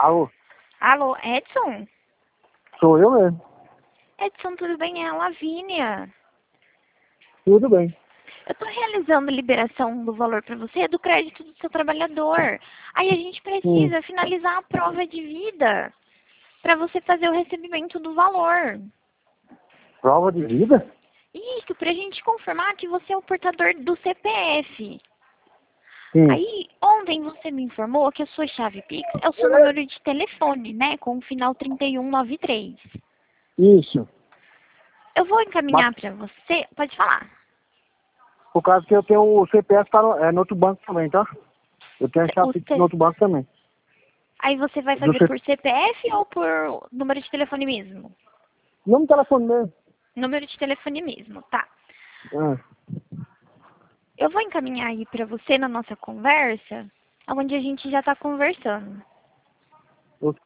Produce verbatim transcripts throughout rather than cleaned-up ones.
Alô? Alô, Edson? Sou eu mesmo. Edson, tudo bem? É a Lavínia. Tudo bem. Eu estou realizando liberação do valor para você do crédito do seu trabalhador. Aí a gente precisa Hum. finalizar a prova de vida para você fazer o recebimento do valor. Prova de vida? Isso, para a gente confirmar que você é o portador do C P F. Sim. Aí, ontem você me informou que a sua chave Pix é o seu número de telefone, né? Com o final trinta e um noventa e três. Isso. Eu vou encaminhar Mas, para você... Pode falar. por causa que eu tenho o C P F tá no, é, no outro banco também, tá? Eu tenho a O chave C- no outro banco também. Aí você vai Do fazer C... por C P F ou por número de telefone mesmo? Não no telefone mesmo. Número de telefone mesmo, tá. Ah, Eu vou encaminhar aí pra você na nossa conversa, onde a gente já tá conversando. o-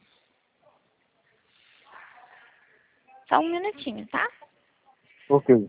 Só um minutinho, tá? ok.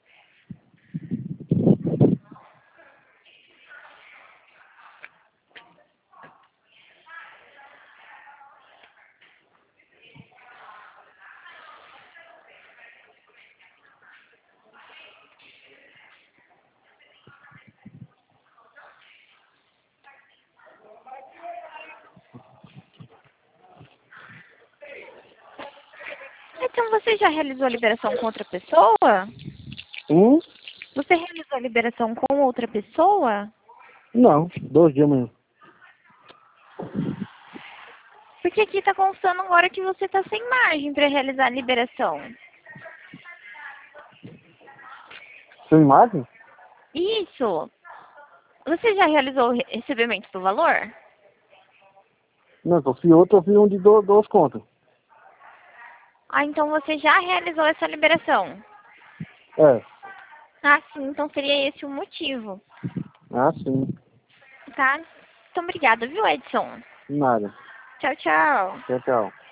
Então você já realizou a liberação com outra pessoa? Hum? Você realizou a liberação com outra pessoa? Não, dois dias mesmo. Porque aqui tá constando agora que você tá sem margem pra realizar a liberação. Sem imagem? Isso! Você já realizou o re- recebimento do valor? Não, eu fiz outro, eu fiz um de do, duas contas. Ah, então você já realizou essa liberação. É. Ah, sim, então seria esse o motivo, Ah, sim. tá? Muito obrigada, viu, Edson? Nada. Tchau, tchau. Tchau, tchau.